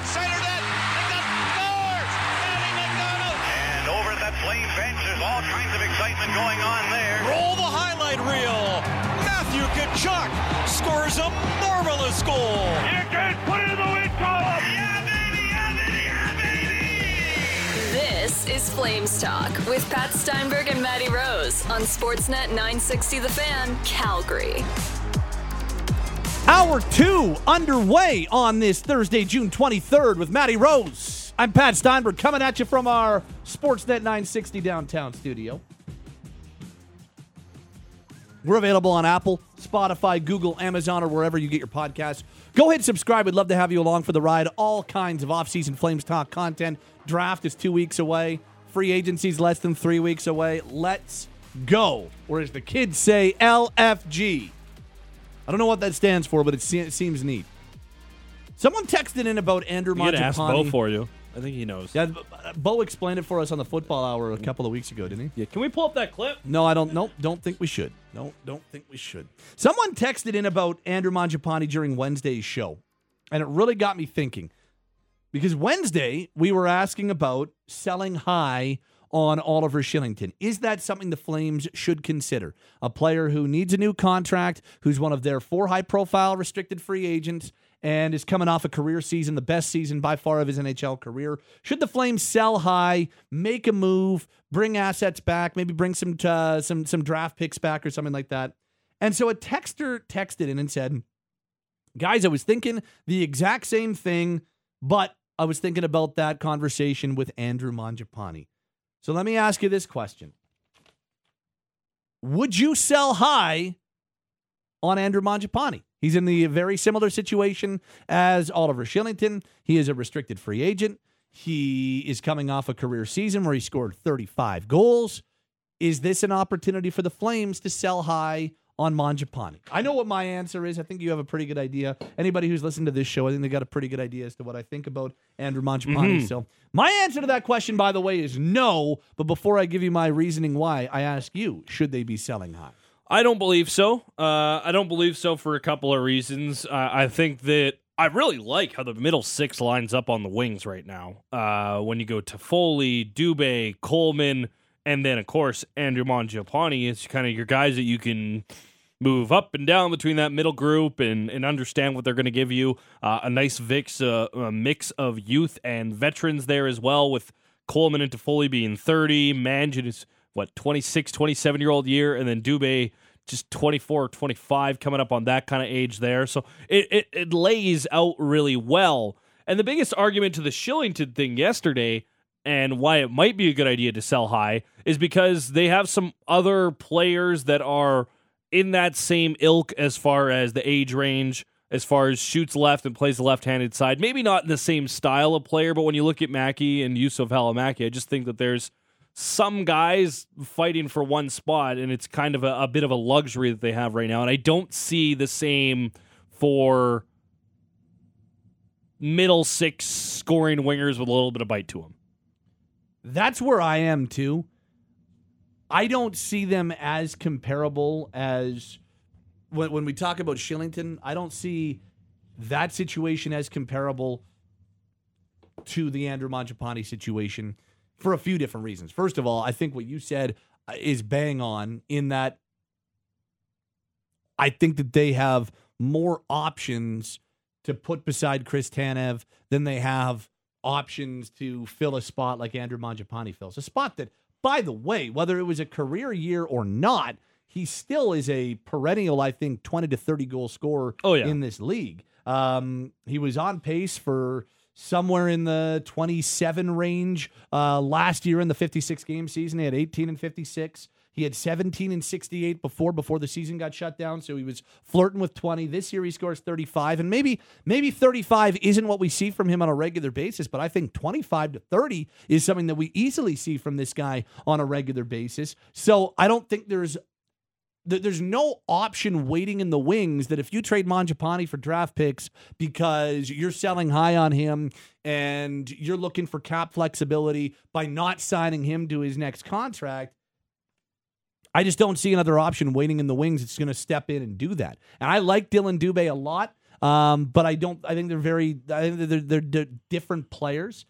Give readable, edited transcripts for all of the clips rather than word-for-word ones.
center net. McDonald scores! Matty McDonald! And over at that Flame bench, there's all kinds of excitement going on there. Roll the highlight reel. Matthew Tkachuk scores a marvelous goal. You can put it in the win column. Yeah, baby! Yeah, baby! Yeah, baby! This is Flames Talk with Pat Steinberg and Matty Rose on Sportsnet 960 The Fan, Calgary. Hour 2 underway on this Thursday, June 23rd with Matty Rose. I'm Pat Steinberg coming at you from our Sportsnet 960 downtown studio. We're available on Apple, Spotify, Google, Amazon, or wherever you get your podcasts. Go ahead and subscribe. We'd love to have you along for the ride. All kinds of off-season Flames Talk content. Draft is 2 weeks away. Free agency's less than 3 weeks away. Let's go. Or as the kids say, LFG. I don't know what that stands for, but it seems neat. Someone texted in about Andrew Mangiapane. You ask Bo for you. I think he knows. Yeah, Bo explained it for us on the Football Hour a couple of weeks ago, didn't he? Yeah. Can we pull up that clip? No, I don't. Nope, don't think we should. No, don't think we should. Someone texted in about Andrew Mangiapane during Wednesday's show, and it really got me thinking. Because Wednesday, we were asking about selling high on Oliver Kylington. Is that something the Flames should consider? A player who needs a new contract, who's one of their 4 high-profile restricted free agents, and is coming off a career season, the best season by far of his NHL career. Should the Flames sell high, make a move, bring assets back, maybe bring some draft picks back or something like that? And so a texter texted in and said, guys, I was thinking the exact same thing, but I was thinking about that conversation with Andrew Mangiapane. So let me ask you this question. Would you sell high on Andrew Mangiapane? He's in the very similar situation as Oliver Kylington. He is a restricted free agent. He is coming off a career season where he scored 35 goals. Is this an opportunity for the Flames to sell high on Mangiapane? I know what my answer is. I think you have a pretty good idea. Anybody who's listened to this show, I think they got a pretty good idea as to what I think about Andrew Mangiapane. So my answer to that question, by the way, is no. But before I give you my reasoning why, I ask you, should they be selling high? I don't believe so. I don't believe so for a couple of reasons. I think that I really like how the middle six lines up on the wings right now. When you go Toffoli, Dubé, Coleman, and then, of course, Andrew Mangiapane, it's kind of your guys that you can move up and down between that middle group and understand what they're going to give you. A nice mix of youth and veterans there as well, with Coleman and Toffoli being 30, Mangiapane is 26, 27-year-old year, and then Dubé just 24 or 25 coming up on that kind of age there. So it lays out really well. And the biggest argument to the Kylington thing yesterday and why it might be a good idea to sell high is because they have some other players that are in that same ilk as far as the age range, as far as shoots left and plays the left-handed side. Maybe not in the same style of player, but when you look at Mackey and Yusuf Halamaki, I just think that there's some guys fighting for one spot, and it's kind of a bit of a luxury that they have right now. And I don't see the same for middle six scoring wingers with a little bit of bite to them. That's where I am, too. I don't see them as comparable as when we talk about Kylington. I don't see that situation as comparable to the Andrew Mangiapane situation for a few different reasons. First of all, I think what you said is bang on in that I think that they have more options to put beside Chris Tanev than they have options to fill a spot like Andrew Mangiapane fills. A spot that, by the way, whether it was a career year or not, he still is a perennial, I think, 20 to 30 goal scorer in this league. He was on pace for somewhere in the 27 range last year in the 56-game season. He had 18 and 56. He had 17 and 68 before the season got shut down, so he was flirting with 20. This year he scores 35, and maybe 35 isn't what we see from him on a regular basis, but I think 25 to 30 is something that we easily see from this guy on a regular basis. So I don't think there's no option waiting in the wings that if you trade Mangiapane for draft picks because you're selling high on him and you're looking for cap flexibility by not signing him to his next contract, I just don't see another option waiting in the wings that's going to step in and do that. And I like Dylan Dubé a lot. But I think they're different players.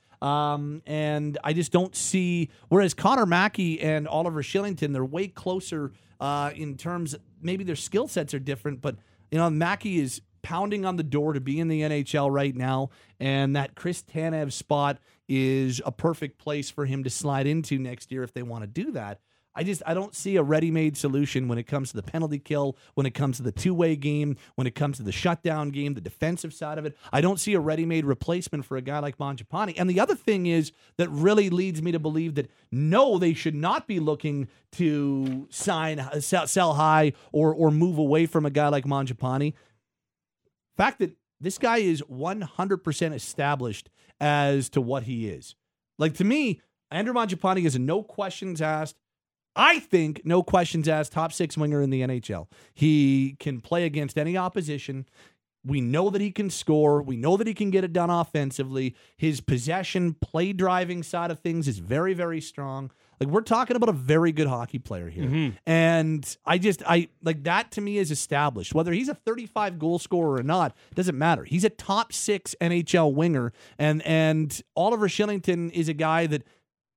And I just don't see, whereas Connor Mackey and Oliver Shillington, they're way closer in terms, maybe their skill sets are different, but Mackey is pounding on the door to be in the NHL right now, and that Chris Tanev spot is a perfect place for him to slide into next year if they want to do that. I don't see a ready-made solution when it comes to the penalty kill, when it comes to the two-way game, when it comes to the shutdown game, the defensive side of it. I don't see a ready-made replacement for a guy like Mangiapane. And the other thing is that really leads me to believe that no, they should not be looking to sell high or move away from a guy like Mangiapane. Fact that this guy is 100% established as to what he is. Like, to me, Andrew Mangiapane is a no questions asked, I think, no questions asked, top 6 winger in the NHL. He can play against any opposition. We know that he can score. We know that he can get it done offensively. His possession, play driving side of things is very, very strong. Like, we're talking about a very good hockey player here. Mm-hmm. And I like that to me is established. Whether he's a 35 goal scorer or not, doesn't matter. He's a top 6 NHL winger. And Oliver Shillington is a guy that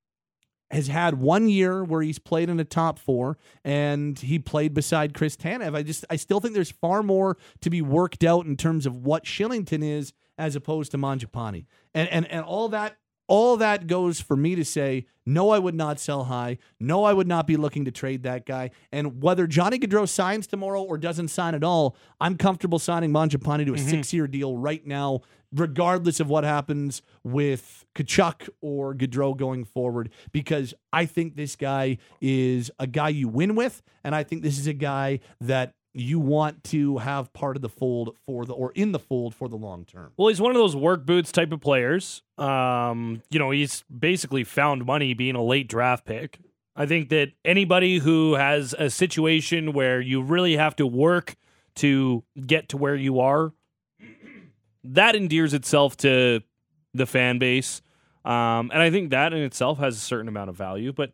has had 1 year where he's played in a top 4, and he played beside Chris Tanev. I still think there's far more to be worked out in terms of what Shillington is as opposed to Mangiapane. And all that goes for me to say, no, I would not sell high. No, I would not be looking to trade that guy. And whether Johnny Gaudreau signs tomorrow or doesn't sign at all, I'm comfortable signing Mangiapane to a 6-year deal right now, regardless of what happens with Tkachuk or Gaudreau going forward, because I think this guy is a guy you win with, and I think this is a guy that you want to have part of the fold in the fold for the long term. Well, he's one of those work boots type of players. He's basically found money being a late draft pick. I think that anybody who has a situation where you really have to work to get to where you are, that endears itself to the fan base. And I think that in itself has a certain amount of value. But,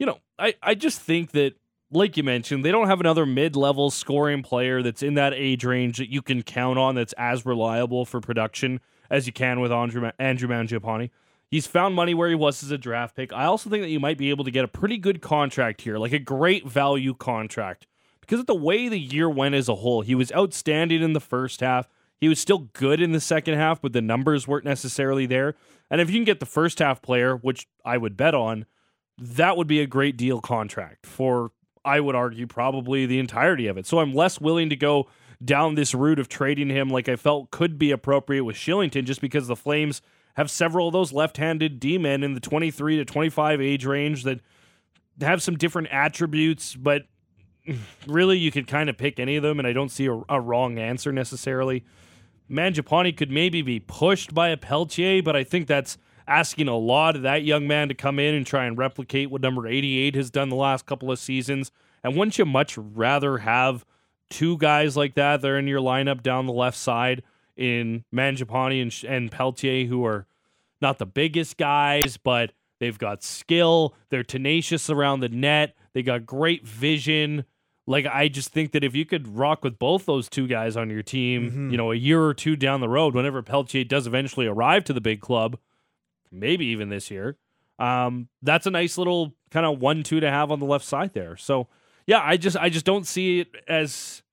I just think that, like you mentioned, they don't have another mid-level scoring player that's in that age range that you can count on that's as reliable for production as you can with Andrew Mangiapane. He's found money where he was as a draft pick. I also think that you might be able to get a pretty good contract here, like a great value contract. Because of the way the year went as a whole, he was outstanding in the first half. He was still good in the second half, but the numbers weren't necessarily there. And if you can get the first half player, which I would bet on, that would be a great deal contract for, I would argue, probably the entirety of it. So I'm less willing to go down this route of trading him like I felt could be appropriate with Shillington, just because the Flames have several of those left-handed D-men in the 23 to 25 age range that have some different attributes, but really you could kind of pick any of them, and I don't see a wrong answer necessarily. Mangiapane could maybe be pushed by a Peltier, but I think that's asking a lot of that young man to come in and try and replicate what number 88 has done the last couple of seasons. And wouldn't you much rather have two guys like that that are in your lineup down the left side in Mangiapane and Peltier, who are not the biggest guys, but they've got skill, they're tenacious around the net, they got great vision. Like, I just think that if you could rock with both those two guys on your team, a year or two down the road, whenever Peltier does eventually arrive to the big club, maybe even this year, that's a nice little kind of 1-2 to have on the left side there. So, yeah, I just don't see it as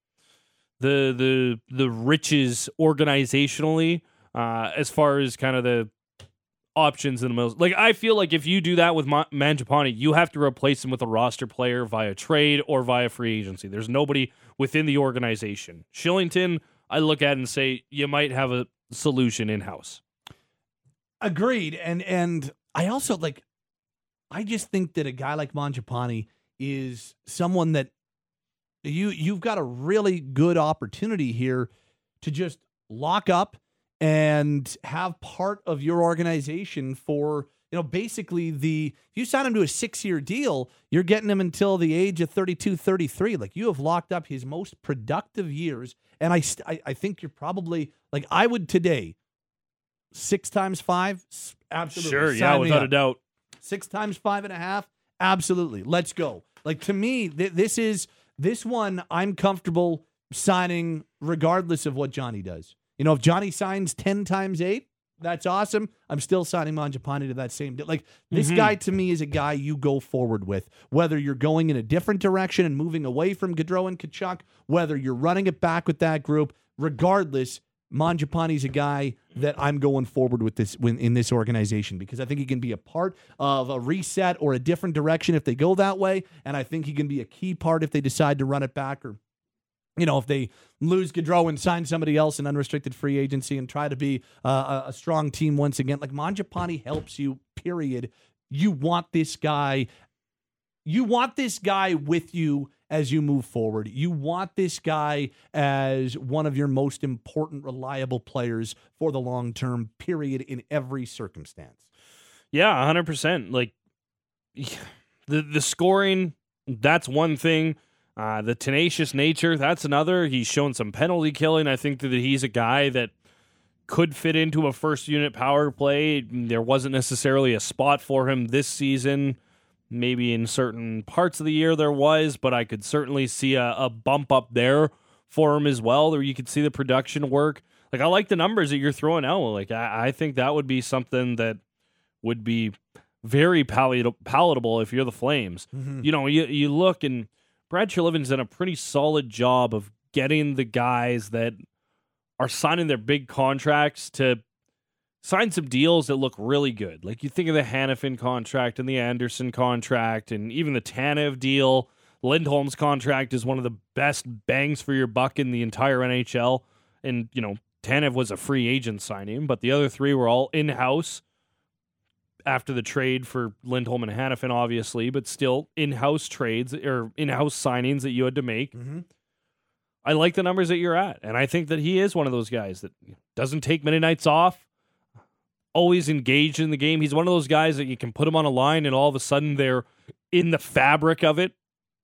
the riches organizationally as far as kind of the options in the most. Like, I feel like if you do that with Mangiapane, you have to replace him with a roster player via trade or via free agency. There's nobody within the organization. Shillington, I look at and say you might have a solution in-house. Agreed. And I also I just think that a guy like Mangiapane is someone that you've got a really good opportunity here to just lock up and have part of your organization for, basically if you sign him to a 6-year deal, you're getting him until the age of 32, 33. Like, you have locked up his most productive years. And I think you're probably, I would today, 6 times 5, absolutely. Sure, yeah, without a doubt. 6 times 5.5, absolutely. Let's go. To me, this one I'm comfortable signing regardless of what Johnny does. If Johnny signs 10 times 8, that's awesome. I'm still signing Mangiapane to that same deal. Like, this guy to me is a guy you go forward with, whether you're going in a different direction and moving away from Gaudreau and Tkachuk, whether you're running it back with that group. Regardless, Mangiapane's a guy that I'm going forward with this in this organization, because I think he can be a part of a reset or a different direction if they go that way, and I think he can be a key part if they decide to run it back, or if they lose Gaudreau and sign somebody else in unrestricted free agency and try to be a strong team once again. Like, Mangiapane helps you, period. You want this guy with you as you move forward. You want this guy as one of your most important, reliable players for the long term, period, in every circumstance. Yeah, 100%. Like, the scoring, that's one thing. The tenacious nature, that's another. He's shown some penalty killing. I think that he's a guy that could fit into a first unit power play. There wasn't necessarily a spot for him this season. Maybe in certain parts of the year there was, but I could certainly see a bump up there for him as well, or you could see the production work. Like, I like the numbers that you're throwing out. Like, I think that would be something that would be very palatable if you're the Flames. Mm-hmm. You look, and Brad Treliving's done a pretty solid job of getting the guys that are signing their big contracts to sign some deals that look really good. Like, you think of the Hanifin contract and the Anderson contract and even the Tanev deal. Lindholm's contract is one of the best bangs for your buck in the entire NHL. And, Tanev was a free agent signing, but the other three were all in-house after the trade for Lindholm and Hanifin, obviously, but still in-house trades or in-house signings that you had to make. Mm-hmm. I like the numbers that you're at, and I think that he is one of those guys that doesn't take many nights off, always engaged in the game. He's one of those guys that you can put him on a line and all of a sudden they're in the fabric of it.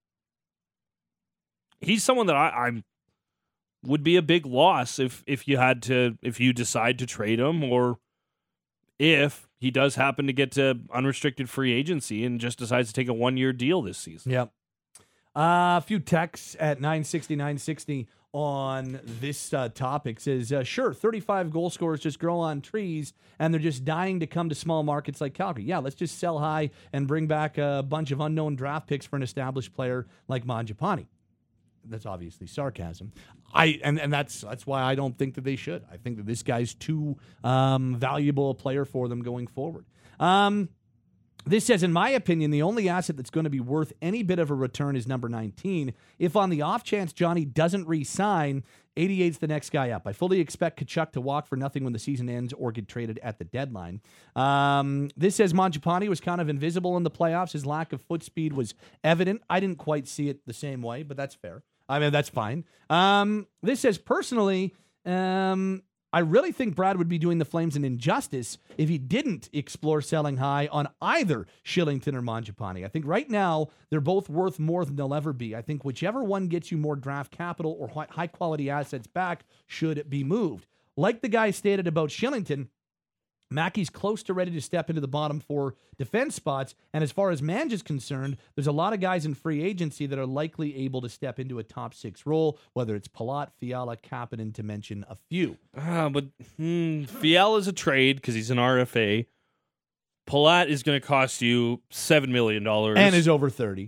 He's someone that I would be a big loss if you decide to trade him, or if he does happen to get to unrestricted free agency and just decides to take a 1-year deal this season. Yep. A few texts at 960 on this topic says, sure, 35 goal scorers just grow on trees and they're just dying to come to small markets like Calgary. Yeah, let's just sell high and bring back a bunch of unknown draft picks for an established player like Mangiapane. That's obviously sarcasm. And that's why I don't think that they should. I think that this guy's too valuable a player for them going forward. This says, in my opinion, the only asset that's going to be worth any bit of a return is number 19. If on the off chance Johnny doesn't re-sign, 88's the next guy up. I fully expect Tkachuk to walk for nothing when the season ends or get traded at the deadline. This says Mangiapane was kind of invisible in the playoffs. His lack of foot speed was evident. I didn't quite see it the same way, but that's fair. I mean, that's fine. This says, personally, I really think Brad would be doing the Flames an injustice if he didn't explore selling high on either Shillington or Mangiapane. I think right now they're both worth more than they'll ever be. I think whichever one gets you more draft capital or high-quality assets back should be moved. Like the guy stated about Shillington, Mackey's close to ready to step into the bottom 4 defense spots, and as far as Mange is concerned, there's a lot of guys in free agency that are likely able to step into a top 6 role, whether it's Palat, Fiala, Kapanen, to mention a few. But Fiala's a trade because he's an RFA. Palat is going to cost you $7 million. And is over 30.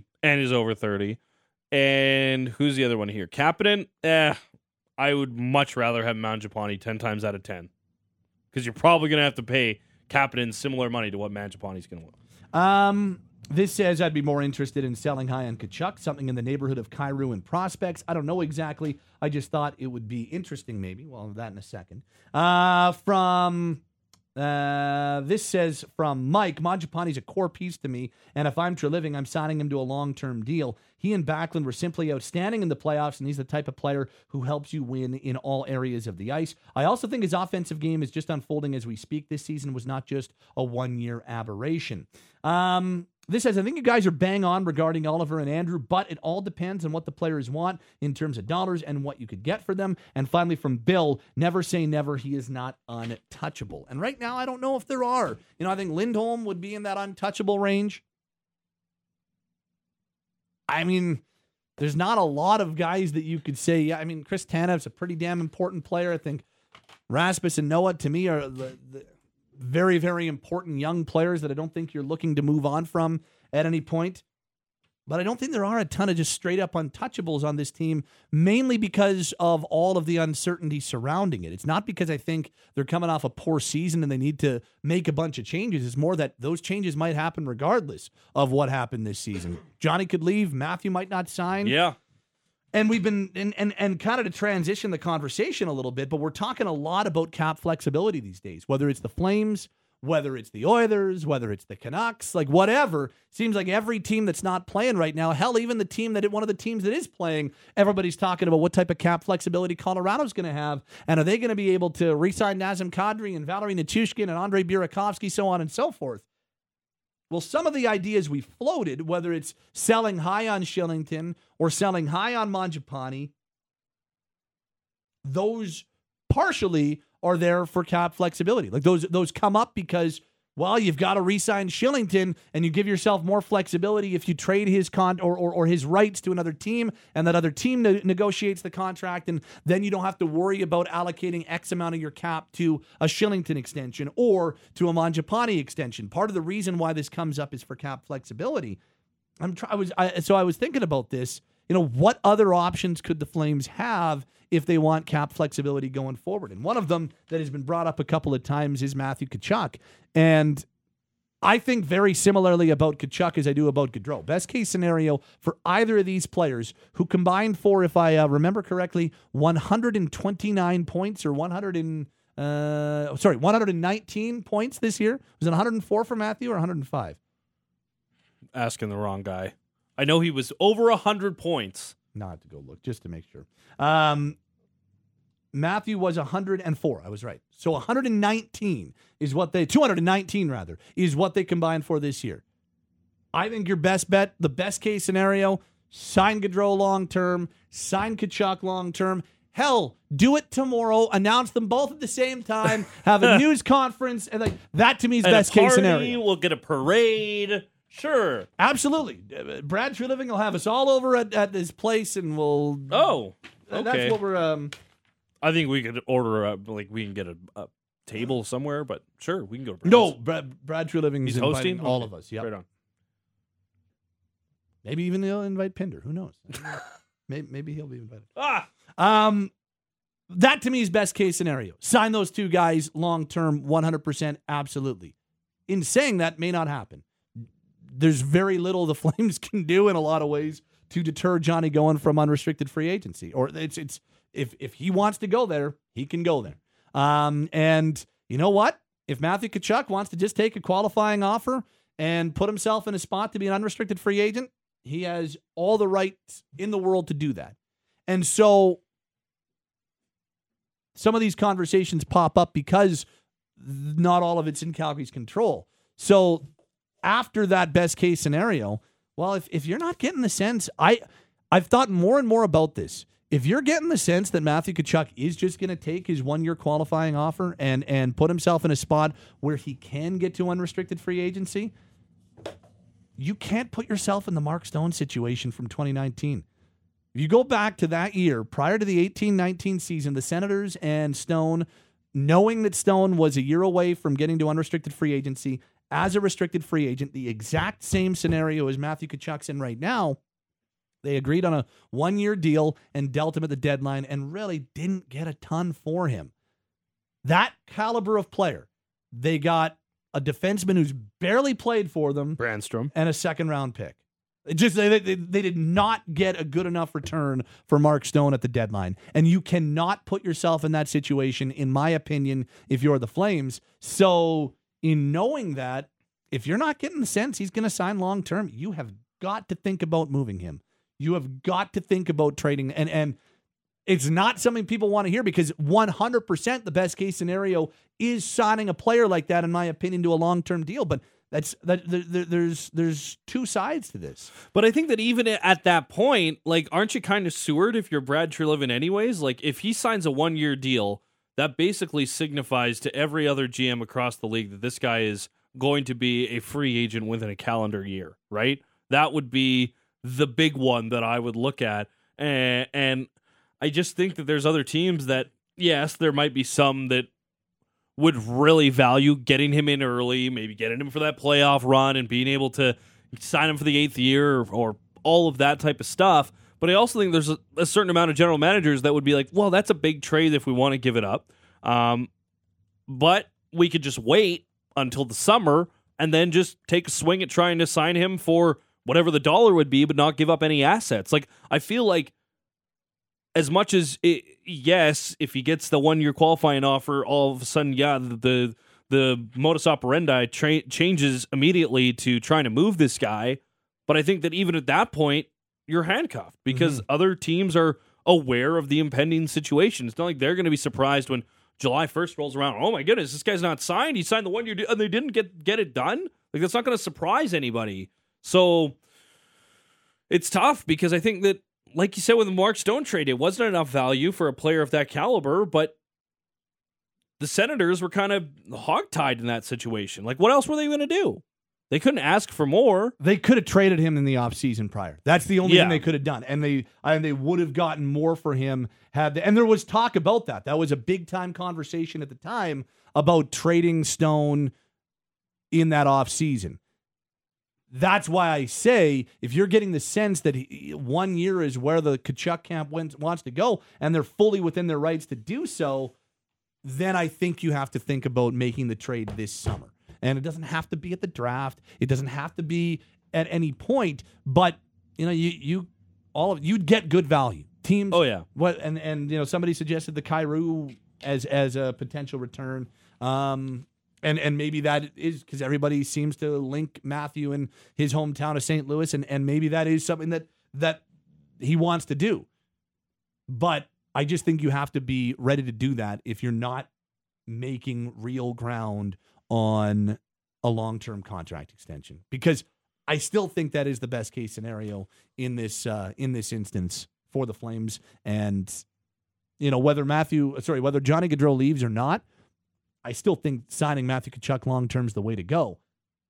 And who's the other one here? Kapanen? I would much rather have Mangiapane 10 times out of 10. Because you're probably going to have to pay Kapanen similar money to what Mangiapane's going to want. This says I'd be more interested in selling high on Tkachuk, something in the neighborhood of Kyrou and prospects. I don't know exactly. I just thought it would be interesting, maybe. Well, that in a second. This says from Mike, Mangiapane's a core piece to me, and if I'm Treliving, I'm signing him to a long-term deal. He and Backlund were simply outstanding in the playoffs, and he's the type of player who helps you win in all areas of the ice. I also think his offensive game is just unfolding as we speak. This season was not just a 1-year aberration. This says, I think you guys are bang on regarding Oliver and Andrew, but it all depends on what the players want in terms of dollars and what you could get for them. And finally, from Bill, never say never. He is not untouchable. And right now, I don't know if there are. I think Lindholm would be in that untouchable range. I mean, there's not a lot of guys that you could say, yeah, I mean, Chris Tanev's a pretty damn important player. I think Rasmus and Noah, to me, are the very, very important young players that I don't think you're looking to move on from at any point. But I don't think there are a ton of just straight up untouchables on this team, mainly because of all of the uncertainty surrounding it. It's not because I think they're coming off a poor season and they need to make a bunch of changes. It's more that those changes might happen regardless of what happened this season. Johnny could leave. Matthew might not sign. Yeah. And we've been, and kind of to transition the conversation a little bit, but we're talking a lot about cap flexibility these days, whether it's the Flames, whether it's the Oilers, whether it's the Canucks, like whatever. Seems like every team that's not playing right now, hell, even the team that one of the teams that is playing, everybody's talking about what type of cap flexibility Colorado's going to have, and are they going to be able to re-sign Nazem Kadri and Valerie Nichushkin and Andrei Burakovsky, so on and so forth. Well, some of the ideas we floated, whether it's selling high on Shillington or selling high on Mangiapane, those partially are there for cap flexibility. Like those come up because, well, you've got to re-sign Shillington and you give yourself more flexibility if you trade his or his rights to another team, and that other team negotiates the contract, and then you don't have to worry about allocating X amount of your cap to a Shillington extension or to a Mangiapane extension. Part of the reason why this comes up is for cap flexibility. I was thinking about this. What other options could the Flames have if they want cap flexibility going forward? And one of them that has been brought up a couple of times is Matthew Tkachuk. And I think very similarly about Tkachuk as I do about Gaudreau. Best case scenario for either of these players, who combined for, if I remember correctly, 129 points or 119 points this year. Was it 104 for Matthew or 105? Asking the wrong guy. I know he was over 100 points. Not to go look, just to make sure. Matthew was 104. I was right. So 219 is what they combined for this year. I think your best bet, the best case scenario, sign Gaudreau long-term, sign Tkachuk long-term. Hell, do it tomorrow. Announce them both at the same time. Have a news conference. And that to me is best case scenario. We'll get a parade. Sure. Absolutely. Brad Treliving will have us all over at his place, and we'll... Oh, okay. That's what we're... I think we could order, we can get a table somewhere, but sure, we can go to Brad's. No, Brad Treliving is inviting hosting all of us. Yep. Right on. Maybe even they'll invite Pinder. Who knows? maybe he'll be invited. That to me is best case scenario. Sign those two guys long-term, 100%, absolutely. In saying that, may not happen. There's very little the Flames can do in a lot of ways to deter Johnny going from unrestricted free agency. Or it's if he wants to go there, he can go there. And you know what? If Matthew Tkachuk wants to just take a qualifying offer and put himself in a spot to be an unrestricted free agent, he has all the rights in the world to do that. And so some of these conversations pop up because not all of it's in Calgary's control. So after that best case scenario, well, if you're not getting the sense, I've thought more and more about this. If you're getting the sense that Matthew Tkachuk is just going to take his 1-year qualifying offer and put himself in a spot where he can get to unrestricted free agency, you can't put yourself in the Mark Stone situation from 2019. If you go back to that year, prior to the 18-19 season, the Senators and Stone, knowing that Stone was a year away from getting to unrestricted free agency, as a restricted free agent, the exact same scenario as Matthew Tkachuk's in right now, they agreed on a 1-year deal and dealt him at the deadline and really didn't get a ton for him. That caliber of player, they got a defenseman who's barely played for them, Brandstrom, and a second-round pick. They did not get a good enough return for Mark Stone at the deadline. And you cannot put yourself in that situation, in my opinion, if you're the Flames. So in knowing that, if you're not getting the sense he's going to sign long-term, you have got to think about moving him. You have got to think about trading. And it's not something people want to hear, because 100% the best case scenario is signing a player like that, in my opinion, to a long-term deal. But there's two sides to this. But I think that even at that point, aren't you kind of sewered if you're Brad Treliving anyways? If he signs a 1-year deal, that basically signifies to every other GM across the league that this guy is going to be a free agent within a calendar year, right? That would be the big one that I would look at. And I just think that there's other teams that yes, there might be some that would really value getting him in early, maybe getting him for that playoff run and being able to sign him for the 8th year or all of that type of stuff. But I also think there's a certain amount of general managers that would be like, well, that's a big trade if we want to give it up. But we could just wait until the summer and then just take a swing at trying to sign him for whatever the dollar would be, but not give up any assets. Like, I feel like as much as, yes, if he gets the 1-year qualifying offer, all of a sudden, yeah, the modus operandi changes immediately to trying to move this guy. But I think that even at that point, you're handcuffed because other teams are aware of the impending situation. It's not like they're going to be surprised when July 1st rolls around. Oh my goodness, this guy's not signed. He signed the 1 year deal and they didn't get it done. Like, that's not going to surprise anybody. So it's tough because I think that, like you said with the Mark Stone trade, it wasn't enough value for a player of that caliber, but the Senators were kind of hogtied in that situation. Like, what else were they going to do? They couldn't ask for more. They could have traded him in the offseason prior. That's the only thing they could have done. And they would have gotten more for him and there was talk about that. That was a big-time conversation at the time about trading Stone in that offseason. That's why I say, if you're getting the sense that 1 year is where the Tkachuk camp wants to go, and they're fully within their rights to do so, then I think you have to think about making the trade this summer. And it doesn't have to be at the draft. It doesn't have to be at any point. But you'd get good value. Teams. Oh yeah. And somebody suggested the Kyrou as a potential return. And maybe that is because everybody seems to link Matthew in his hometown of St. Louis, and maybe that is something that he wants to do. But I just think you have to be ready to do that if you're not making real ground on a long-term contract extension, because I still think that is the best case scenario in this instance for the Flames. And whether Johnny Gaudreau leaves or not, I still think signing Matthew Tkachuk long-term is the way to go.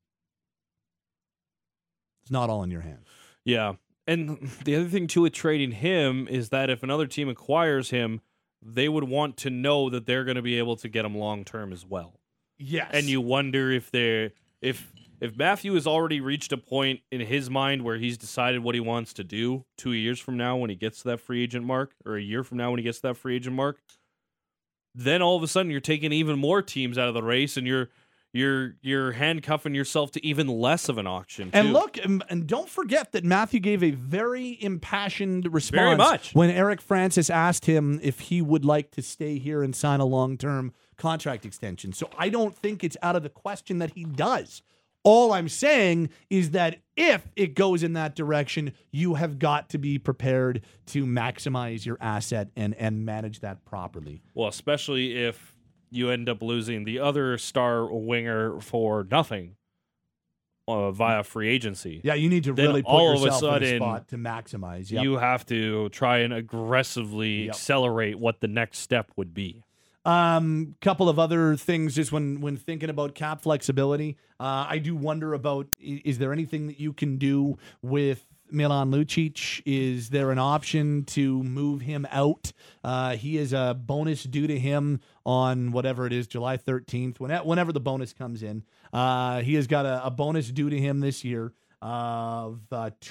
It's not all in your hands. Yeah. And the other thing, too, with trading him is that if another team acquires him, they would want to know that they're going to be able to get him long-term as well. Yes. And you wonder if Matthew has already reached a point in his mind where he's decided what he wants to do 2 years from now when he gets to that free agent mark, or a year from now when he gets to that free agent mark, then all of a sudden you're taking even more teams out of the race, and you're handcuffing yourself to even less of an auction, too. And look, and don't forget that Matthew gave a very impassioned response very much when Eric Francis asked him if he would like to stay here and sign a long-term contract extension. So I don't think it's out of the question that he does. All I'm saying is that if it goes in that direction, you have got to be prepared to maximize your asset and manage that properly. Well, especially if you end up losing the other star winger for nothing via free agency. Yeah, you need to then really put all yourself of a sudden, in a spot to maximize. Yep. You have to try and aggressively accelerate what the next step would be. Couple of other things just when thinking about cap flexibility. I do wonder about, is there anything that you can do with Milan Lucic? Is there an option to move him out? He is a bonus due to him on whatever it is, July 13th, whenever the bonus comes in. He has got a bonus due to him this year of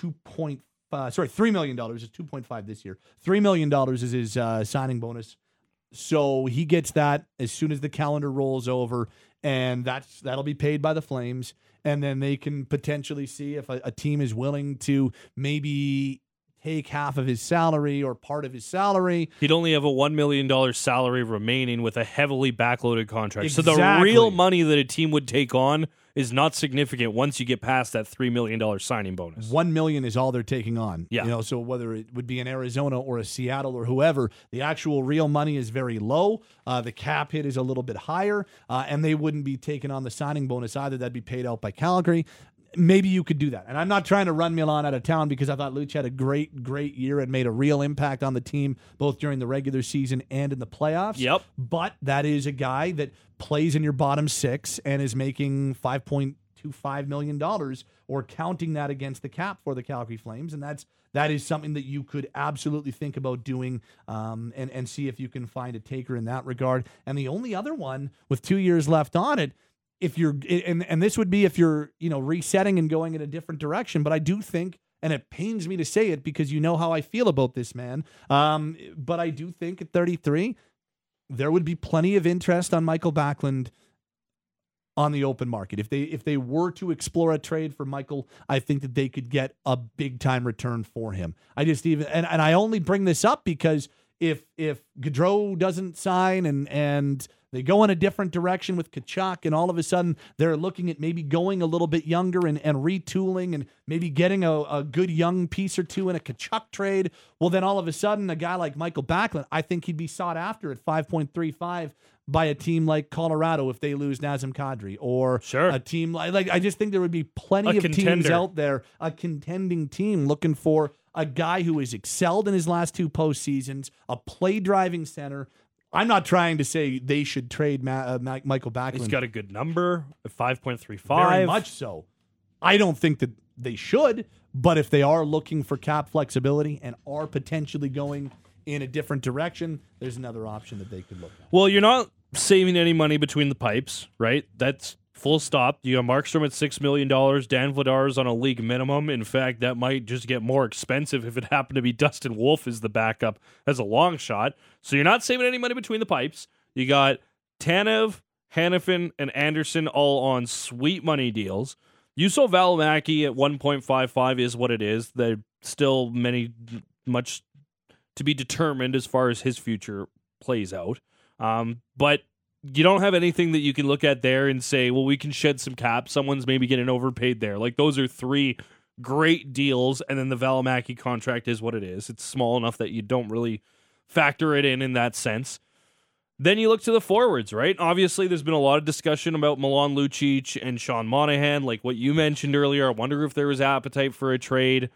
$3 million. It's 2.5 this year. $3 million is his signing bonus. So he gets that as soon as the calendar rolls over, and that'll be paid by the Flames. And then they can potentially see if a team is willing to maybe take half of his salary or part of his salary. He'd only have a $1 million salary remaining with a heavily backloaded contract. Exactly. So the real money that a team would take on is not significant once you get past that $3 million signing bonus. $1 million is all they're taking on. Yeah. So whether it would be in Arizona or a Seattle or whoever, the actual real money is very low. The cap hit is a little bit higher, and they wouldn't be taking on the signing bonus either. That'd be paid out by Calgary. Maybe you could do that. And I'm not trying to run Milan out of town, because I thought Luch had a great year and made a real impact on the team, both during the regular season and in the playoffs. Yep. But that is a guy that plays in your bottom six and is making $5.2 to $5 million, or counting that against the cap for the Calgary Flames. And that is something that you could absolutely think about doing, and see if you can find a taker in that regard. And the only other one with 2 years left on it, if you're, and this would be if you're, resetting and going in a different direction, but I do think, and it pains me to say it because you know how I feel about this man, but I do think at 33, there would be plenty of interest on Michael Backlund on the open market. If they were to explore a trade for Michael, I think that they could get a big time return for him. And I only bring this up because if Gaudreau doesn't sign and they go in a different direction with Tkachuk, and all of a sudden they're looking at maybe going a little bit younger and retooling and maybe getting a good young piece or two in a Tkachuk trade, well, then all of a sudden a guy like Michael Backlund, I think he'd be sought after at 5.35 by a team like Colorado if they lose Nazem Kadri, or a team like I just think there would be plenty of teams out there, a contending team looking for a guy who has excelled in his last two postseasons, a play-driving center. I'm not trying to say they should trade Michael Backlund. He's got a good number, 5.35. Very much so. I don't think that they should, but if they are looking for cap flexibility and are potentially going in a different direction, there's another option that they could look at. Well, you're not saving any money between the pipes, right? That's full stop. You got Markstrom at $6 million, Dan Vladar's on a league minimum. In fact, that might just get more expensive if it happened to be Dustin Wolf as the backup as a long shot. So you're not saving any money between the pipes. You got Tanev, Hanifin, and Anderson all on sweet money deals. Juuso Valimaki at 1.55 is what it is. There's still much to be determined as far as his future plays out. But you don't have anything that you can look at there and say, well, we can shed some cap. Someone's maybe getting overpaid there. Like, those are three great deals, and then the Valimaki contract is what it is. It's small enough that you don't really factor it in that sense. Then you look to the forwards, right? Obviously, there's been a lot of discussion about Milan Lucic and Sean Monahan, like what you mentioned earlier. I wonder if there was appetite for a trade.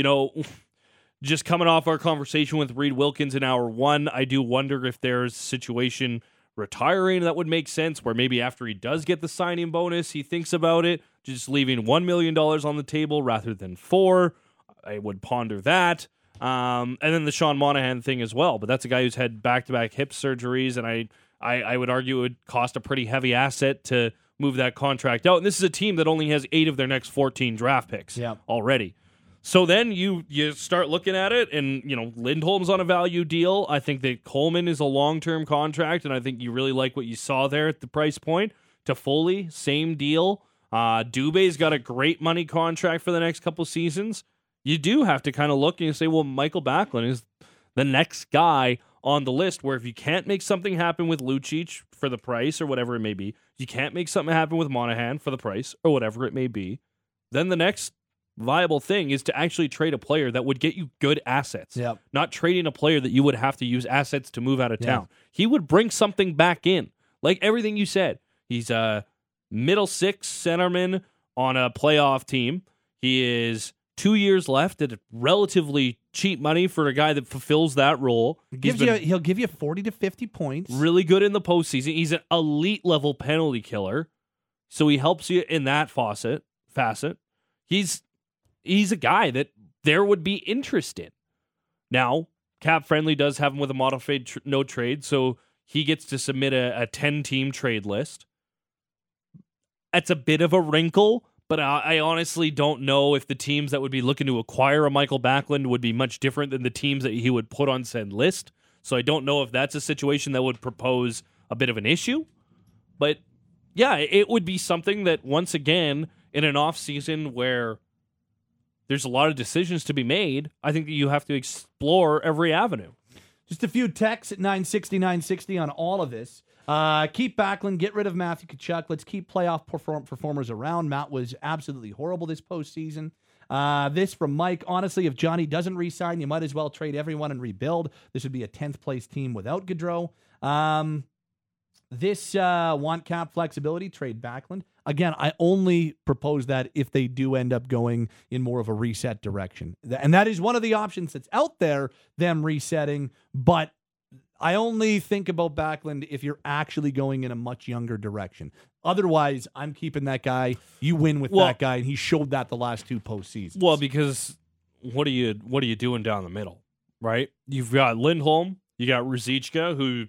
Just coming off our conversation with Reed Wilkins in hour one, I do wonder if there's a situation retiring that would make sense, where maybe after he does get the signing bonus, he thinks about it, just leaving $1 million on the table rather than $4 million. I would ponder that. And then the Sean Monahan thing as well, but that's a guy who's had back-to-back hip surgeries, and I would argue it would cost a pretty heavy asset to move that contract out. And this is a team that only has 8 of their next 14 draft picks already. So then you start looking at it, and Lindholm's on a value deal. I think that Coleman is a long-term contract, and I think you really like what you saw there at the price point. Toffoli, same deal. Dubé's got a great money contract for the next couple seasons. You do have to kind of look and say, well, Michael Backlund is the next guy on the list, where if you can't make something happen with Lucic for the price or whatever it may be, you can't make something happen with Monahan for the price or whatever it may be, then the next viable thing is to actually trade a player that would get you good assets. Yep. Not trading a player that you would have to use assets to move out of town. He would bring something back in. Like everything you said. He's a middle six centerman on a playoff team. He is 2 years left at relatively cheap money for a guy that fulfills that role. He'll give you 40 to 50 points. Really good in the postseason. He's an elite level penalty killer. So he helps you in that facet. He's a guy that there would be interest in. Now, Cap Friendly does have him with a modified no trade, so he gets to submit a 10-team trade list. That's a bit of a wrinkle, but I honestly don't know if the teams that would be looking to acquire a Michael Backlund would be much different than the teams that he would put on said list. So I don't know if that's a situation that would propose a bit of an issue. But yeah, it would be something that, once again, in an offseason where there's a lot of decisions to be made, I think that you have to explore every avenue. Just a few texts at 960 on all of this. Keep Backlund, get rid of Matthew Tkachuk. Let's keep playoff performers around. Matt was absolutely horrible this postseason. This from Mike. Honestly, if Johnny doesn't re-sign, you might as well trade everyone and rebuild. This would be a 10th place team without Gaudreau. This want cap flexibility, trade Backlund. Again, I only propose that if they do end up going in more of a reset direction. And that is one of the options that's out there, them resetting. But I only think about Backlund if you're actually going in a much younger direction. Otherwise, I'm keeping that guy. You win with that guy, and he showed that the last 2 postseasons. Well, because what are you doing down the middle, right? You've got Lindholm, you got Ruzicka, who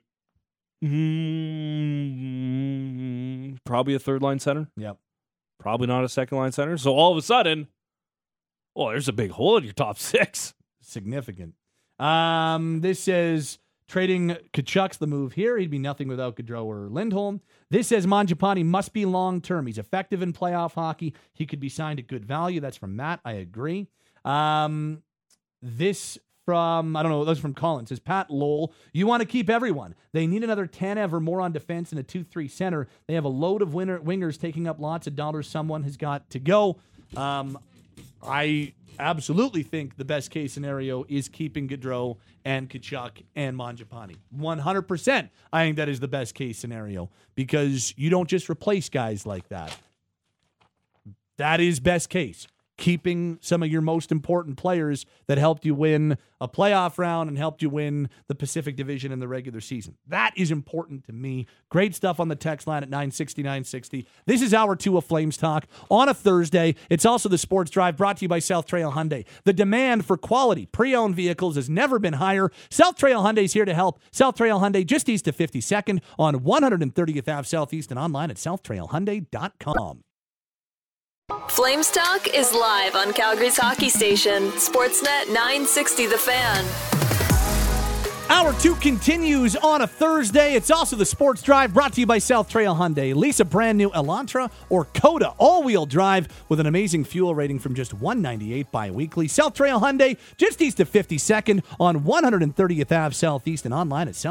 probably a third-line center. Yep. Probably not a second-line center. So all of a sudden, there's a big hole in your top 6. Significant. This says trading Kachuk's the move here. He'd be nothing without Gaudreau or Lindholm. This says Mangiapane must be long-term. He's effective in playoff hockey. He could be signed at good value. That's from Matt. I agree. This from, I don't know, that's from Colin. It says, Pat Lowell, you want to keep everyone. They need another Tanev or more on defense and a 2-3 center. They have a load of wingers taking up lots of dollars. Someone has got to go. I absolutely think the best case scenario is keeping Gaudreau and Tkachuk and Mangiapane. 100%. I think that is the best case scenario because you don't just replace guys like that. That is best case. Keeping some of your most important players that helped you win a playoff round and helped you win the Pacific Division in the regular season. That is important to me. Great stuff on the text line at 960-960. This is hour 2 of Flames Talk on a Thursday. It's also the Sports Drive brought to you by South Trail Hyundai. The demand for quality pre-owned vehicles has never been higher. South Trail Hyundai is here to help. South Trail Hyundai just east of 52nd on 130th Ave Southeast and online at southtrailhyundai.com. Flames Talk is live on Calgary's hockey station, Sportsnet 960 The Fan. Hour 2 continues on a Thursday. It's also the Sports Drive brought to you by South Trail Hyundai. Lease a brand new Elantra or Coda all-wheel drive with an amazing fuel rating from just $198 bi-weekly. South Trail Hyundai, just east of 52nd on 130th Ave Southeast and online at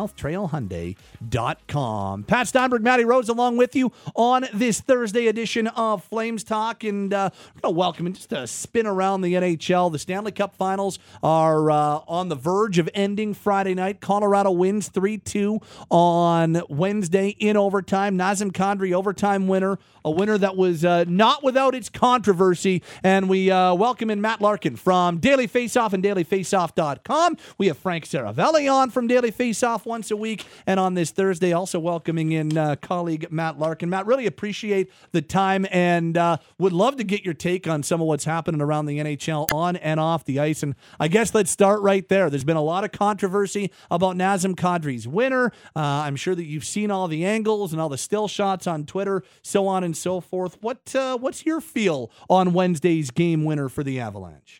southtrailhyundai.com. Pat Steinberg, Matty Rose along with you on this Thursday edition of Flames Talk. And we're going to welcome and just a spin around the NHL. The Stanley Cup Finals are on the verge of ending Friday night. Colorado wins 3-2 on Wednesday in overtime. Nazem Kadri, overtime winner, a winner that was not without its controversy. And we welcome in Matt Larkin from Daily Faceoff and dailyfaceoff.com. We have Frank Saravelli on from Daily Faceoff once a week. And on this Thursday, also welcoming in colleague Matt Larkin. Matt, really appreciate the time and would love to get your take on some of what's happening around the NHL on and off the ice. And I guess let's start right there. There's been a lot of controversy about Nazem Kadri's winner. I'm sure that you've seen all the angles and all the still shots on Twitter, so on and so forth. What's your feel on Wednesday's game winner for the Avalanche?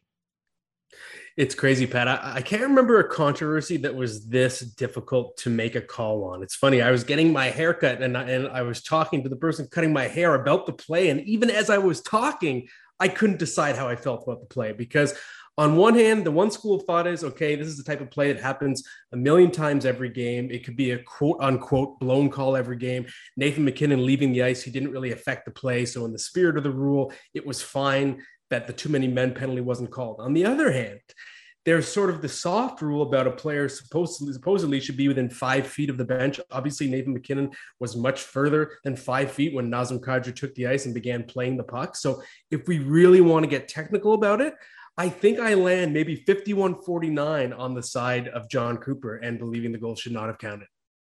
It's crazy, Pat. I can't remember a controversy that was this difficult to make a call on. It's funny. I was getting my hair cut and I was talking to the person cutting my hair about the play. And even as I was talking, I couldn't decide how I felt about the play because on one hand, the one school of thought is, okay, this is the type of play that happens a million times every game. It could be a quote unquote blown call every game. Nathan MacKinnon leaving the ice, he didn't really affect the play. So in the spirit of the rule, it was fine that the too many men penalty wasn't called. On the other hand, there's sort of the soft rule about a player supposedly should be within 5 feet of the bench. Obviously, Nathan MacKinnon was much further than 5 feet when Nazem Kadri took the ice and began playing the puck. So if we really want to get technical about it, I think I land maybe 51-49 on the side of John Cooper and believing the goal should not have counted.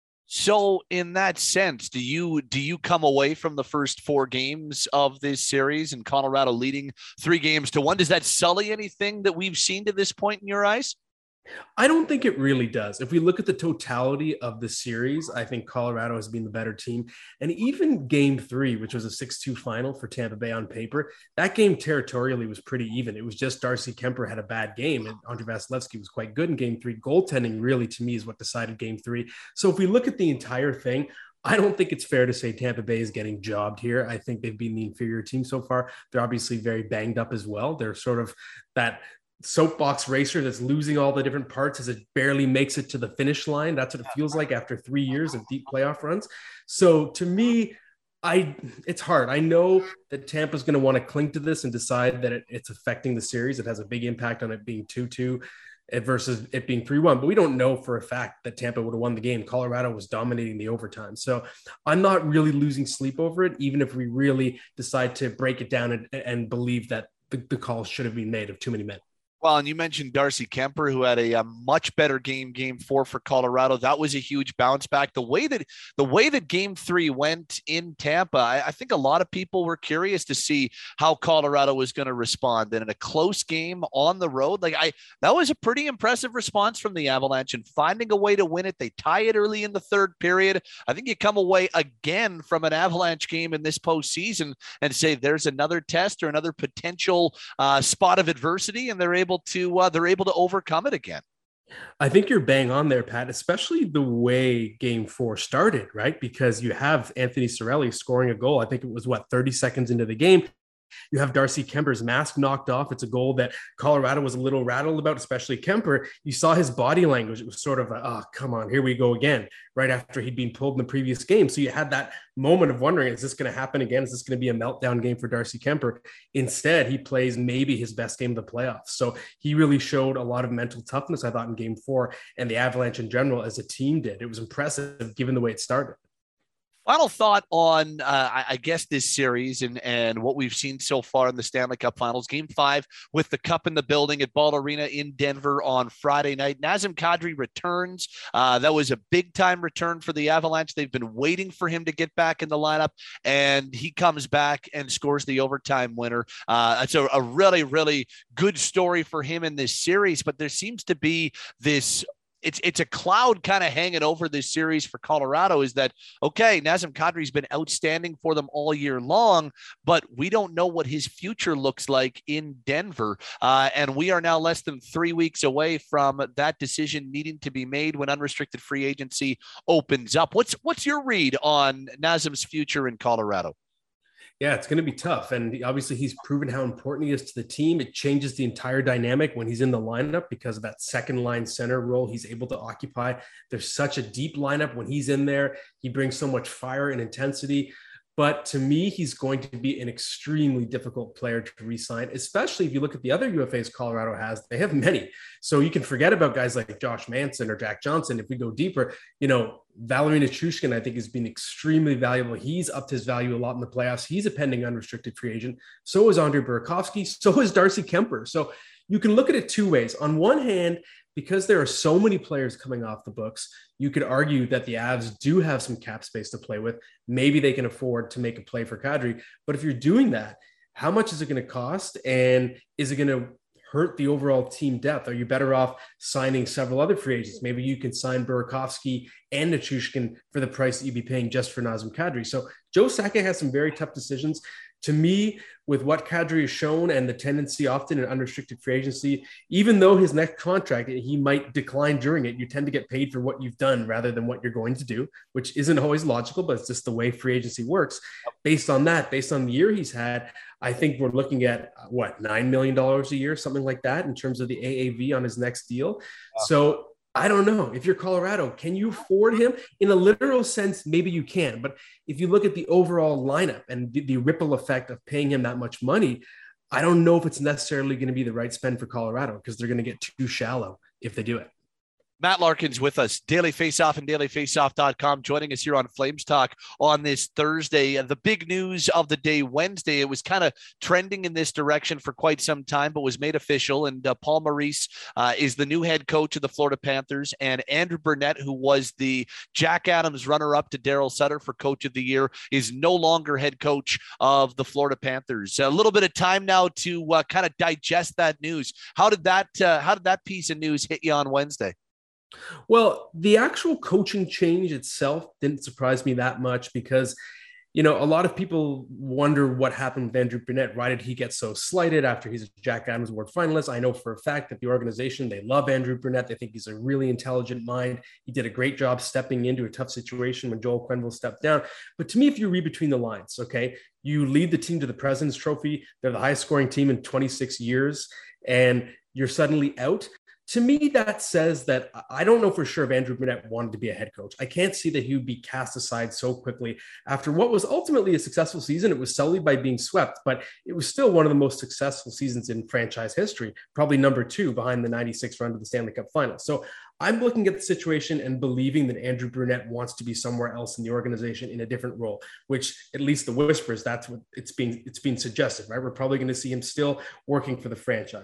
So in that sense, do you come away from the first 4 games of this series and Colorado leading 3-1? Does that sully anything that we've seen to this point in your eyes? I don't think it really does. If we look at the totality of the series, I think Colorado has been the better team. And even game 3, which was a 6-2 final for Tampa Bay on paper, that game territorially was pretty even. It was just Darcy Kemper had a bad game and Andrei Vasilevsky was quite good in game 3. Goaltending really, to me, is what decided game 3. So if we look at the entire thing, I don't think it's fair to say Tampa Bay is getting jobbed here. I think they've been the inferior team so far. They're obviously very banged up as well. They're sort of that soapbox racer that's losing all the different parts as it barely makes it to the finish line. That's what it feels like after 3 years of deep playoff runs. So to me, it's hard. I know that Tampa's going to want to cling to this and decide that it's affecting the series. It has a big impact on it being 2-2 versus it being 3-1, but we don't know for a fact that Tampa would have won the game. Colorado was dominating the overtime. So I'm not really losing sleep over it, even if we really decide to break it down and believe that the call should have been made of too many men. Well, and you mentioned Darcy Kemper, who had a much better game 4 for Colorado. That was a huge bounce back. The way that game 3 went in Tampa, I think a lot of people were curious to see how Colorado was going to respond. And in a close game on the road, that was a pretty impressive response from the Avalanche and finding a way to win it. They tie it early in the third period. I think you come away again from an Avalanche game in this postseason and say there's another test or another potential spot of adversity, and they're able to overcome it again. I think you're bang on there, Pat, especially the way game 4 started, right? Because you have Anthony Cirelli scoring a goal. I think it was 30 seconds into the game. You have Darcy Kemper's mask knocked off. It's a goal that Colorado was a little rattled about, especially Kemper. You saw his body language. It was sort of oh, come on, here we go again, right after he'd been pulled in the previous game. So you had that moment of wondering, is this going to happen again? Is this going to be a meltdown game for Darcy Kemper? Instead, he plays maybe his best game of the playoffs. So he really showed a lot of mental toughness, I thought, in game 4, and the Avalanche in general as a team did. It was impressive given the way it started. Final thought on, I guess, this series and what we've seen so far in the Stanley Cup Finals. Game 5 with the Cup in the building at Ball Arena in Denver on Friday night. Nazem Kadri returns. That was a big-time return for the Avalanche. They've been waiting for him to get back in the lineup, and he comes back and scores the overtime winner. It's a really, really good story for him in this series, but there seems to be this it's a cloud kind of hanging over this series for Colorado, is that, okay, Nazem Kadri's been outstanding for them all year long, but we don't know what his future looks like in Denver. And we are now less than 3 weeks away from that decision needing to be made when unrestricted free agency opens up. What's your read on Nazem's future in Colorado? Yeah, it's going to be tough. And obviously he's proven how important he is to the team. It changes the entire dynamic when he's in the lineup because of that second line center role he's able to occupy. There's such a deep lineup when he's in there. He brings so much fire and intensity. But to me, he's going to be an extremely difficult player to re-sign, especially if you look at the other UFAs Colorado has. They have many. So you can forget about guys like Josh Manson or Jack Johnson. If we go deeper, Valeri Nichushkin, I think, has been extremely valuable. He's upped his value a lot in the playoffs. He's a pending unrestricted free agent. So is Andrei Burakovsky. So is Darcy Kemper. So you can look at it two ways. On one hand, because there are so many players coming off the books, you could argue that the Avs do have some cap space to play with. Maybe they can afford to make a play for Kadri. But if you're doing that, how much is it going to cost? And is it going to hurt the overall team depth? Are you better off signing several other free agents? Maybe you can sign Burakovsky and Nichushkin for the price that you'd be paying just for Nazem Kadri. So Joe Sakic has some very tough decisions. To me, with what Kadri has shown and the tendency often in unrestricted free agency, even though his next contract, he might decline during it, you tend to get paid for what you've done rather than what you're going to do, which isn't always logical, but it's just the way free agency works. Based on that, based on the year he's had, I think we're looking at $9 million a year, something like that in terms of the AAV on his next deal. So I don't know. If you're Colorado, can you afford him? In a literal sense, maybe you can. But if you look at the overall lineup and the ripple effect of paying him that much money, I don't know if it's necessarily going to be the right spend for Colorado because they're going to get too shallow if they do it. Matt Larkin's with us, Daily Faceoff and dailyfaceoff.com, joining us here on Flames Talk on this Thursday. The big news of the day, Wednesday, it was kind of trending in this direction for quite some time, but was made official. And Paul Maurice is the new head coach of the Florida Panthers. And Andrew Burnett, who was the Jack Adams runner-up to Daryl Sutter for Coach of the Year, is no longer head coach of the Florida Panthers. A little bit of time now to kind of digest that news. How did that piece of news hit you on Wednesday? Well, the actual coaching change itself didn't surprise me that much because, a lot of people wonder what happened with Andrew Burnett. Why did he get so slighted after he's a Jack Adams Award finalist? I know for a fact that the organization, they love Andrew Burnett. They think he's a really intelligent mind. He did a great job stepping into a tough situation when Joel Quenneville stepped down. But to me, if you read between the lines, okay, you lead the team to the President's Trophy. They're the highest scoring team in 26 years, and you're suddenly out. To me, that says that I don't know for sure if Andrew Burnett wanted to be a head coach. I can't see that he would be cast aside so quickly after what was ultimately a successful season. It was sullied by being swept, but it was still one of the most successful seasons in franchise history, probably number 2 behind the 96 run to the Stanley Cup Finals. So I'm looking at the situation and believing that Andrew Burnett wants to be somewhere else in the organization in a different role, which at least the whispers, that's what it's being suggested, right? We're probably going to see him still working for the franchise.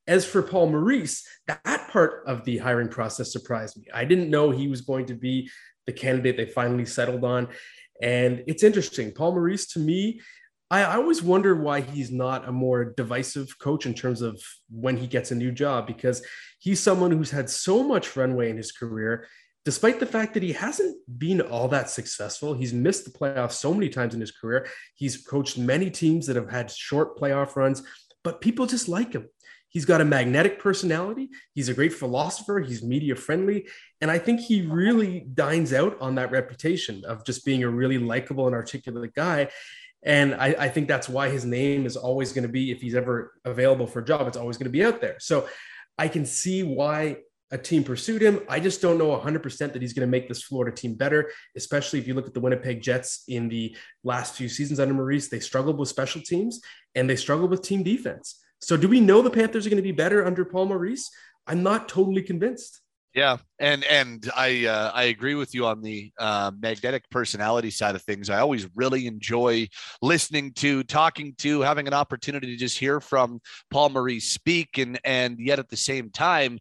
As for Paul Maurice, that part of the hiring process surprised me. I didn't know he was going to be the candidate they finally settled on. And it's interesting. Paul Maurice, to me, I always wonder why he's not a more divisive coach in terms of when he gets a new job, because he's someone who's had so much runway in his career, despite the fact that he hasn't been all that successful. He's missed the playoffs so many times in his career. He's coached many teams that have had short playoff runs, but people just like him. He's got a magnetic personality. He's a great philosopher. He's media friendly. And I think he really dines out on that reputation of just being a really likable and articulate guy. And I think that's why his name is always going to be, if he's ever available for a job, it's always going to be out there. So I can see why a team pursued him. I just don't know 100% that he's going to make this Florida team better, especially if you look at the Winnipeg Jets in the last few seasons under Maurice. They struggled with special teams and they struggled with team defense. So do we know the Panthers are going to be better under Paul Maurice? I'm not totally convinced. Yeah, and I agree with you on the magnetic personality side of things. I always really enjoy listening to, talking to, having an opportunity to just hear from Paul Maurice speak, and yet at the same time,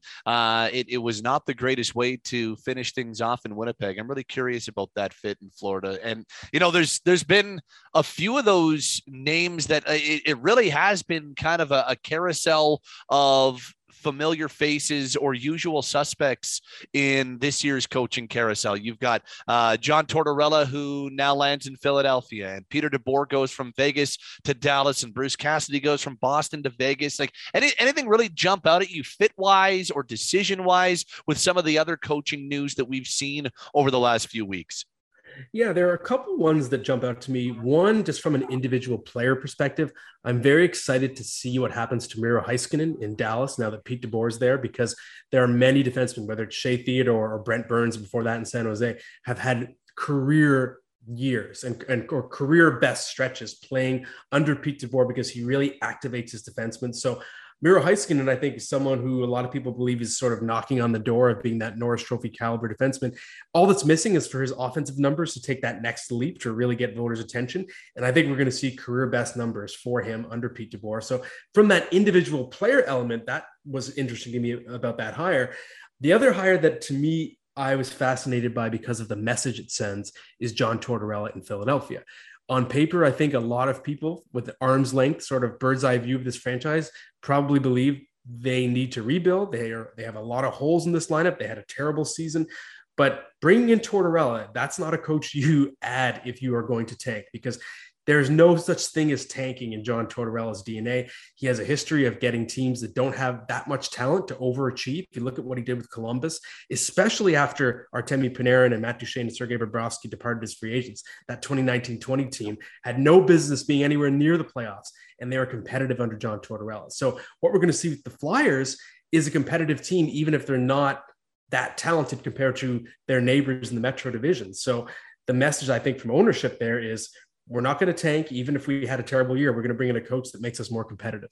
it was not the greatest way to finish things off in Winnipeg. I'm really curious about that fit in Florida, and there's been a few of those names that it really has been kind of a carousel of familiar faces or usual suspects in this year's coaching carousel. You've got John Tortorella, who now lands in Philadelphia, and Peter DeBoer goes from Vegas to Dallas, and Bruce Cassidy goes from Boston to Vegas. Like anything really jump out at you fit wise or decision wise with some of the other coaching news that we've seen over the last few weeks? Yeah, there are a couple ones that jump out to me. One, just from an individual player perspective, I'm very excited to see what happens to Miro Heiskanen in Dallas now that Pete DeBoer is there, because there are many defensemen, whether it's Shea Theodore or Brent Burns before that in San Jose, have had career years and or career best stretches playing under Pete DeBoer because he really activates his defensemen. So Miro Heiskanen, I think, is someone who a lot of people believe is sort of knocking on the door of being that Norris Trophy caliber defenseman. All that's missing is for his offensive numbers to take that next leap to really get voters' attention. And I think we're going to see career best numbers for him under Pete DeBoer. So from that individual player element, that was interesting to me about that hire. The other hire that to me I was fascinated by because of the message it sends is John Tortorella in Philadelphia. On paper, I think a lot of people with arm's length, sort of bird's eye view of this franchise probably believe they need to rebuild. They have a lot of holes in this lineup. They had a terrible season, but bringing in Tortorella, that's not a coach you add if you are going to tank, because there's no such thing as tanking in John Tortorella's DNA. He has a history of getting teams that don't have that much talent to overachieve. If you look at what he did with Columbus, especially after Artemi Panarin and Matt Duchene and Sergei Bobrovsky departed as free agents, that 2019-20 team had no business being anywhere near the playoffs, and they were competitive under John Tortorella. So what we're going to see with the Flyers is a competitive team, even if they're not that talented compared to their neighbors in the Metro Division. So the message, I think, from ownership there is, we're not going to tank. Even if we had a terrible year, we're going to bring in a coach that makes us more competitive.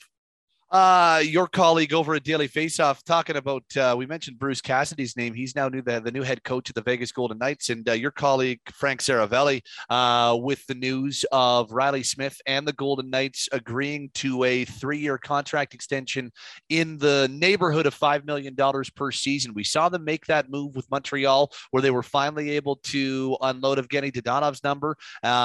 Your colleague over at Daily Faceoff talking about, we mentioned Bruce Cassidy's name. He's now the new head coach of the Vegas Golden Knights. And your colleague, Frank Saravelli, with the news of Riley Smith and the Golden Knights agreeing to a 3-year contract extension in the neighborhood of $5 million per season. We saw them make that move with Montreal, where they were finally able to unload Evgeny Dodonov's number.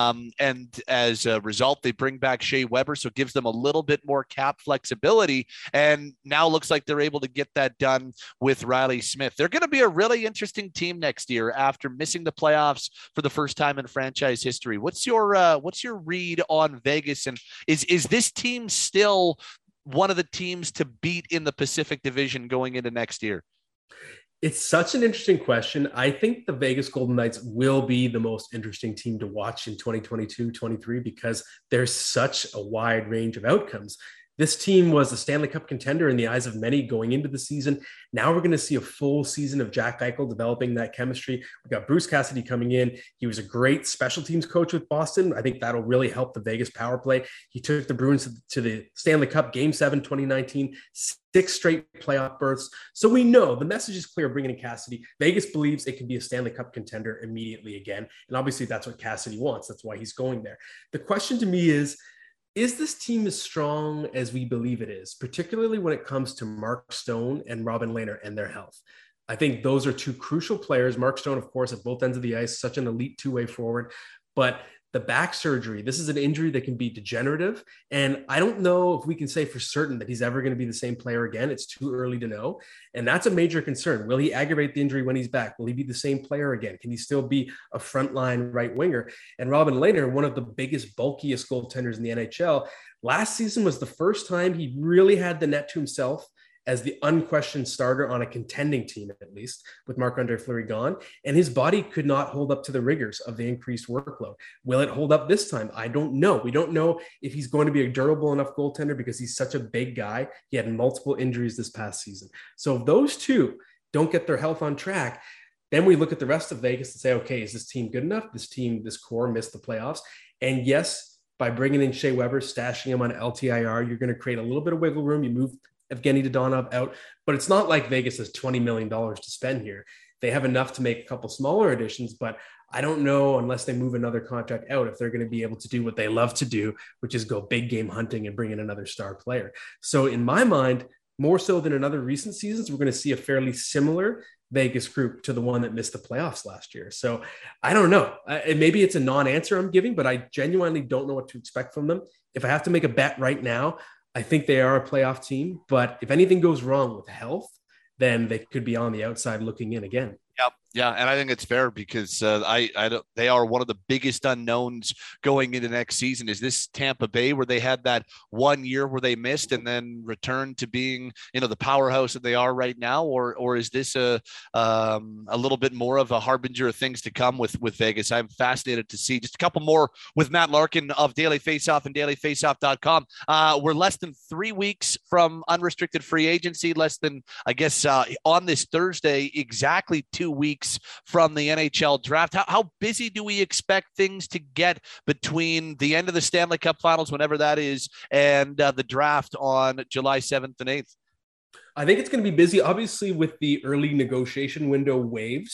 And as a result, they bring back Shea Weber, so it gives them a little bit more cap flexibility. And now looks like they're able to get that done with Riley Smith. They're going to be a really interesting team next year after missing the playoffs for the first time in franchise history. What's your read on Vegas? And is this team still one of the teams to beat in the Pacific Division going into next year? It's such an interesting question. I think the Vegas Golden Knights will be the most interesting team to watch in 2022-23 because there's such a wide range of outcomes. This team was a Stanley Cup contender in the eyes of many going into the season. Now we're going to see a full season of Jack Eichel developing that chemistry. We've got Bruce Cassidy coming in. He was a great special teams coach with Boston. I think that'll really help the Vegas power play. He took the Bruins to the Stanley Cup Game 7 2019, 6 straight playoff berths. So we know the message is clear bringing in Cassidy. Vegas believes it can be a Stanley Cup contender immediately again. And obviously that's what Cassidy wants. That's why he's going there. The question to me is, Is this team as strong as we believe it is, particularly when it comes to Mark Stone and Robin Lehner and their health? I think those are two crucial players. Mark Stone, of course, at both ends of the ice, such an elite two-way forward. But the back surgery, this is an injury that can be degenerative. And I don't know if we can say for certain that he's ever going to be the same player again. It's too early to know. And that's a major concern. Will he aggravate the injury when he's back? Will he be the same player again? Can he still be a frontline right winger? And Robin Lehner, one of the biggest, bulkiest goaltenders in the NHL, last season was the first time he really had the net to himself as the unquestioned starter on a contending team, at least, with Marc-Andre Fleury gone. And his body could not hold up to the rigors of the increased workload. Will it hold up this time? I don't know. We don't know if he's going to be a durable enough goaltender because he's such a big guy. He had multiple injuries this past season. So if those two don't get their health on track, then we look at the rest of Vegas and say, okay, is this team good enough? This core missed the playoffs. And yes, by bringing in Shea Weber, stashing him on LTIR, you're going to create a little bit of wiggle room. You move Evgeny Dodonov out, but it's not like Vegas has $20 million to spend here. They have enough to make a couple smaller additions, but I don't know, unless they move another contract out, if they're going to be able to do what they love to do, which is go big game hunting and bring in another star player. So in my mind, more so than in other recent seasons, we're going to see a fairly similar Vegas group to the one that missed the playoffs last year. So I don't know. Maybe it's a non-answer I'm giving, but I genuinely don't know what to expect from them. If I have to make a bet right now, I think they are a playoff team, but if anything goes wrong with health, then they could be on the outside looking in again. Yeah, and I think it's fair because they are one of the biggest unknowns going into next season. Is this Tampa Bay where they had that 1 year where they missed and then returned to being, the powerhouse that they are right now, or is this a little bit more of a harbinger of things to come with Vegas? I'm fascinated to see. Just a couple more with Matt Larkin of Daily Faceoff and dailyfaceoff.com. We're less than 3 weeks from unrestricted free agency, less than, I guess, on this Thursday, exactly 2 weeks from the NHL draft. How busy do we expect things to get between the end of the Stanley Cup Finals, whenever that is, and the draft on July 7th and 8th? I think it's going to be busy. Obviously, with the early negotiation window waived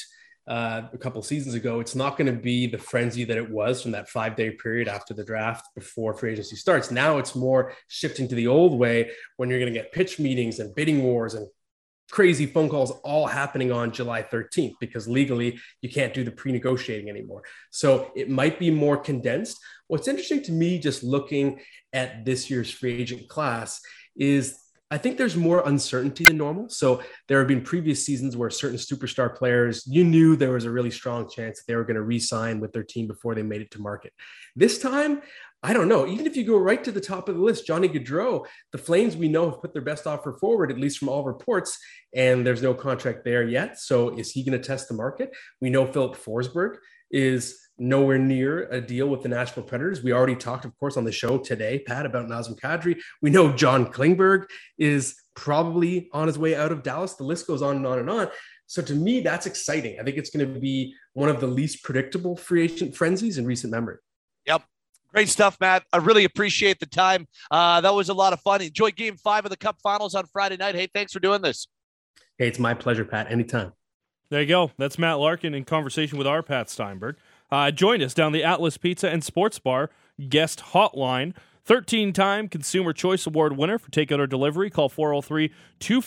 a couple seasons ago, it's not going to be the frenzy that it was from that 5-day period after the draft before free agency starts. Now it's more shifting to the old way when you're going to get pitch meetings and bidding wars and crazy phone calls all happening on July 13th, because legally you can't do the pre-negotiating anymore. So it might be more condensed. What's interesting to me, just looking at this year's free agent class, is I think there's more uncertainty than normal. So there have been previous seasons where certain superstar players, you knew there was a really strong chance that they were going to re-sign with their team before they made it to market. This time, I don't know. Even if you go right to the top of the list, Johnny Gaudreau, the Flames, we know, have put their best offer forward, at least from all reports, and there's no contract there yet. So is he going to test the market? We know Philip Forsberg is nowhere near a deal with the Nashville Predators. We already talked, of course, on the show today, Pat, about Nazem Kadri. We know John Klingberg is probably on his way out of Dallas. The list goes on and on and on. So to me, that's exciting. I think it's going to be one of the least predictable free agent frenzies in recent memory. Yep. Great stuff, Matt. I really appreciate the time. That was a lot of fun. Enjoy Game 5 of the Cup Finals on Friday night. Hey, thanks for doing this. Hey, it's my pleasure, Pat. Anytime. There you go. That's Matt Larkin in conversation with our Pat Steinberg. Join us down the Atlas Pizza and Sports Bar guest hotline. 13-time Consumer Choice Award winner for takeout or delivery. Call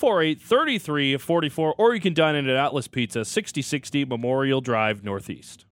403-248-3344, or you can dine in at Atlas Pizza, 6060 Memorial Drive, Northeast.